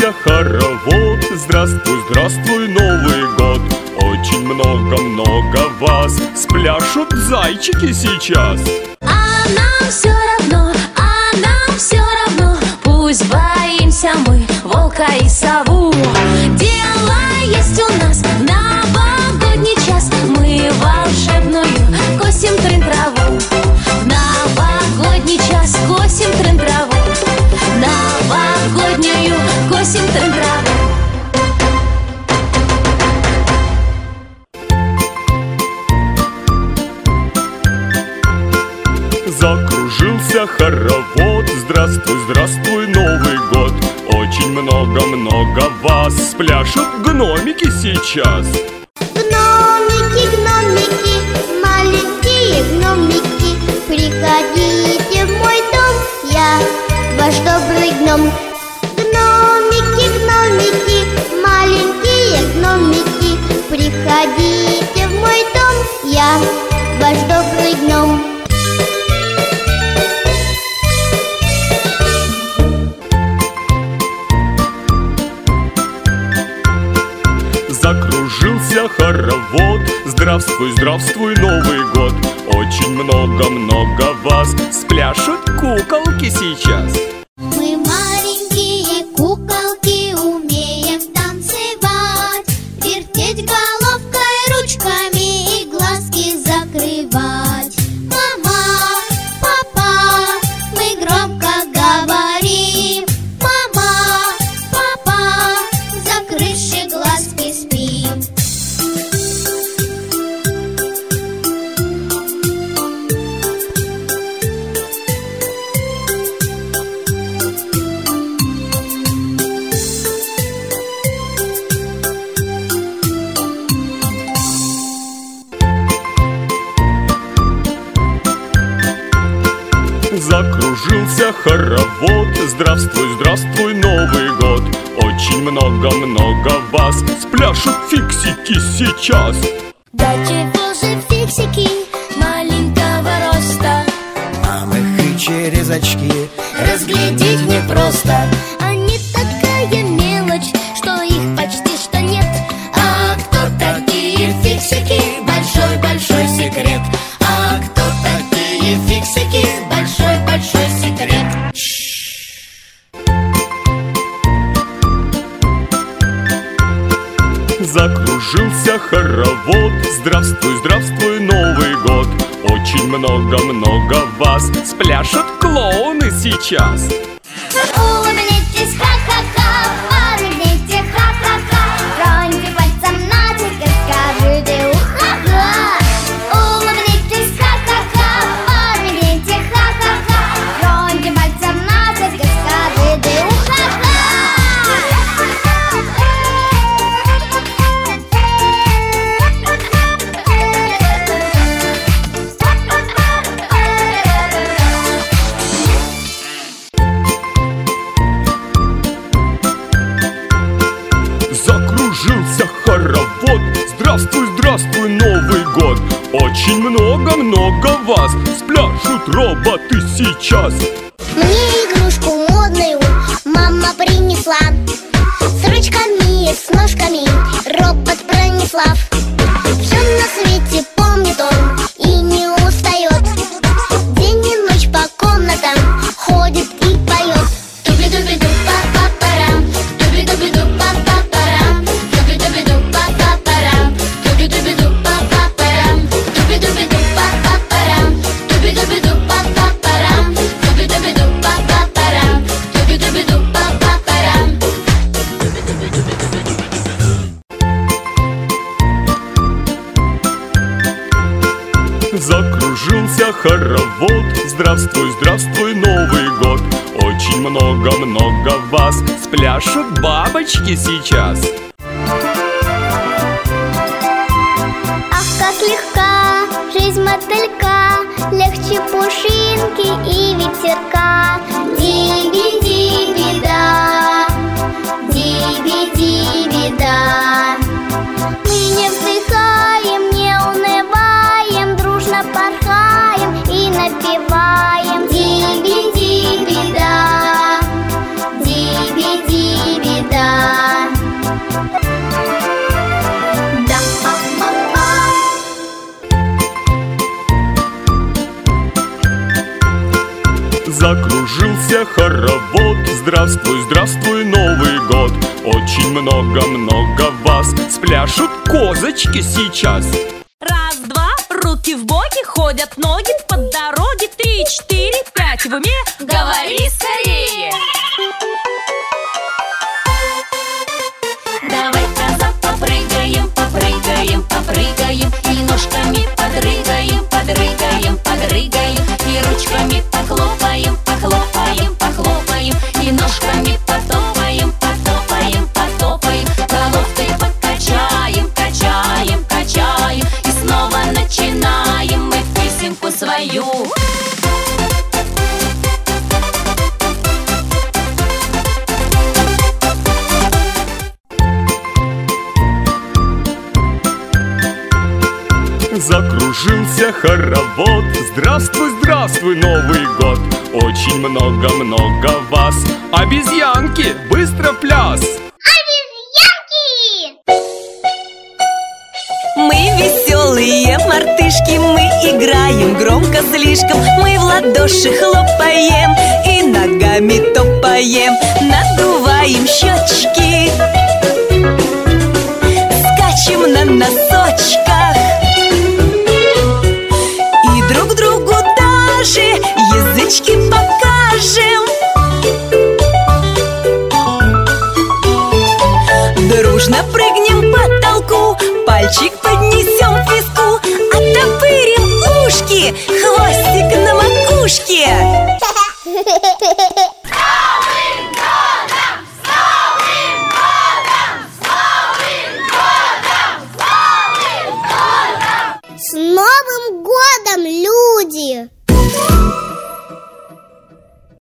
Закружился хоровод, здравствуй, здравствуй, Новый год. Очень много-много вас, спляшут зайчики сейчас. А нам все равно, пусть боимся мы волка и сову. Дело есть у нас в новогодний час, мы волшебную косим трын-траву. В новогодний час косим трын-траву, новогоднюю косим трын-траву. Закружился хоровод, здравствуй, здравствуй, Новый год. Очень много-много вас, спляшут гномики сейчас. Гномики, гномики, маленькие гномики, приходите в мой дом, я ваш добрый гном. Гномики, гномики, маленькие гномики, приходите в мой дом, я ваш добрый гном. Закружился хоровод, здравствуй, здравствуй, Новый год. Очень много-много вас, спляшут куколки сейчас. Мы маленькие куколки, умеем танцевать, вертеть головкой, ручками и глазки закрывать. Мама, папа, мы громко говорим. Мама, папа, закрывши глазки спим. Закружился хоровод, здравствуй, здравствуй, Новый год. Очень много-много вас, спляшут фиксики сейчас. Да чего же фиксики маленького роста? Нам их и через очки разглядеть непросто. Они такая мелочь, что их почти что нет. А кто такие фиксики? Большой-большой секрет. А кто такие фиксики? Большой-большой секрет. Закружился хоровод, здравствуй, здравствуй, Новый год. Очень много-много вас, спляшут клоуны сейчас. Улыбнитесь, ха-ха-ха, улыбнитесь, ха-ха-ха, троньте пальцем носик и скажите уха-ха. Улыбнитесь, ха-ха-ха, улыбнитесь, ха-ха-ха, троньте пальцем носик и скажите уха-ха. Закружился хоровод, здравствуй, здравствуй, Новый год. Очень много-много вас, спляшут роботы сейчас. Мне игрушку модную мама принесла, с ручками, с ножками, робот Бронислав. Все на свете помнит он и не устает, день и ночь по комнатам ходит и поет. Дуби-дуби-ду, па-па-парам, дуби-дуби-ду, па-па-парам, дуби-дуби-ду, па-па-парам, дуби-дуби-ду, па-па-парам, дуби-дуби-ду, па-па-парам, дуби-дуби-ду, па-па-парам, дуби-дуби-ду, па-па-парам, дуби-дуби-ду, па-па-парам. Закружился хоровод, здравствуй, здравствуй, Новый год. Очень много-много вас, спляшут бабочки сейчас. Ах, как легка жизнь мотылька, легче пушинки и ветерка. Диби-диби-да, диби-диби-да. Мы не вздыхаем, не унываем, дружно порхаем и напеваем. Диби-диби-да, диби-диби-да. Закружился хоровод, здравствуй, здравствуй, Новый год. Очень много-много вас, спляшут козочки сейчас. Раз, два, руки в боки, ходят ноги по дороге. 3, 4, 5 в уме, говори скорее. Давай назад попрыгаем, попрыгаем, попрыгаем, и ножками подрыгаем, подрыгаем, подрыгаем, и ручками похлопаем, похлопаем, похлопаем, и ножками потопаем, потопаем, потопаем, головкой покачаем, качаем, качаем, и снова начинаем мы песенку свою. Закружился хоровод, здравствуй, здравствуй, Новый год. Очень много-много вас, обезьянки, быстро в пляс. Обезьянки! Мы веселые мартышки, мы играем громко слишком. Мы в ладоши хлопаем и ногами топаем, надуваем щечки, скачем на носочках и друг другу даже язычки покажем. Дружно прыгнем по потолку, пальчик поднесем к виску, оттопырим ушки, хвостик на макушке. С Новым годом, люди!